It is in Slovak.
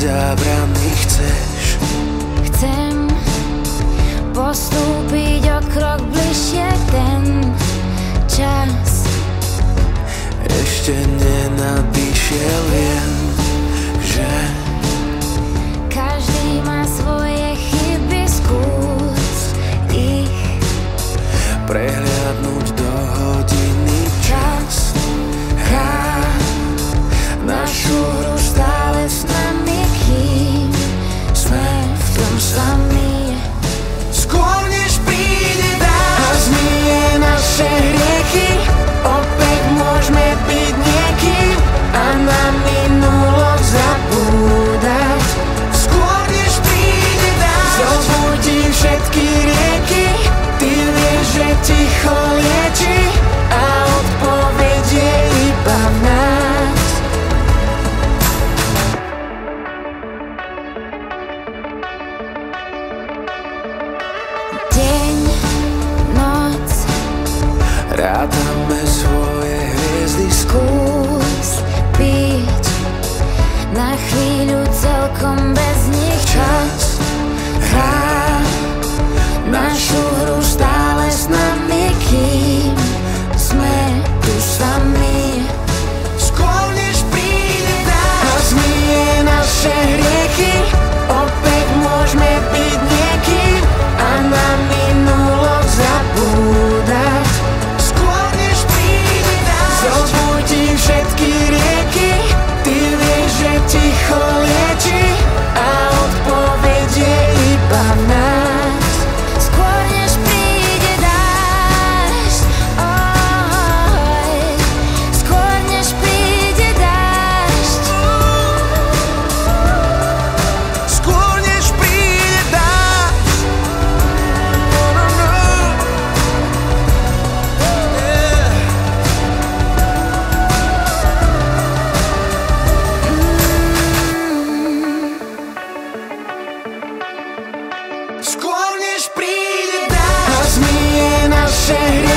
zábrany chceš. Chcem postúpiť o krok bližšie, ten čas ešte nenadišiel, viem, že každý má svoje chyby, skús ich prehliadnúť do hodiny. Čas hrá našu hru stále s nami, kým sme v tom sami. Skôr než príde dážď a zmije naše hriechy, opäť môžeme byť niekým a na minulosť zabúdať. Skôr než príde dážď zobudí všetky rieky, ty vieš, že ticho lieči a odpoveď je iba v nás. deň, noc, Rátame svoje hviezdy, skús byť na chvíľu celkom bez nich. čas hrá našu hru stále s nami, kým sme tu sami. Skôr než príde dážď a zmije naše hriechy, opäť môžeme byť niekým a na minulosť zabúdať. Skôr než príde dážď zobudí všetky rieky, ty vieš, že ticho lieči a odpoveď je iba v nás. Skôr než príde dážď, oj, skôr než príde dážď, Skôr než príde dážď, no, no, no. Yeah. Skôr než príde dážď a zmije naše hriechy,